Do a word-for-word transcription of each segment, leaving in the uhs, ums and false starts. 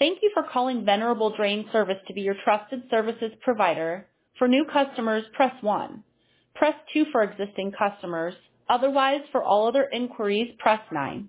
Thank you for calling Venerable Drain Service to be your trusted services provider. For new customers, press one. Press two for existing customers. Otherwise, for all other inquiries, press nine.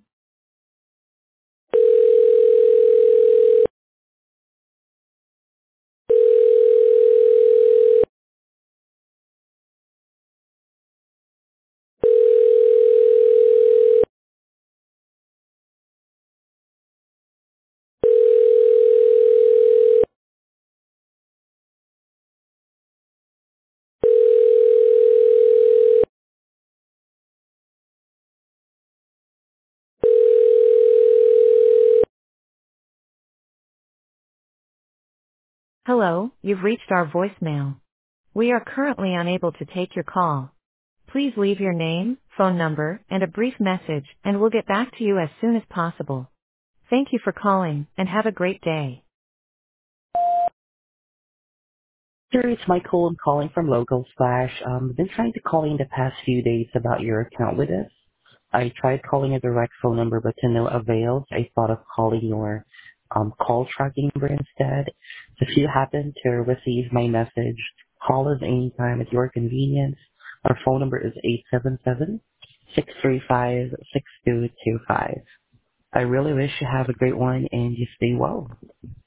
Hello, you've reached our voicemail. We are currently unable to take your call. Please leave your name, phone number, and a brief message, and we'll get back to you as soon as possible. Thank you for calling, and have a great day. Sir, it's Michael. I'm calling from Local Slash. Um, I've been trying to call you in the past few days about your account with us. I tried calling a direct phone number, but to no avail. I thought of calling your um, call tracking number instead. So if you happen to receive my message, call us anytime at your convenience. Our phone number is eight seven seven, six three five, six two two five. I really wish you have a great one and you stay well.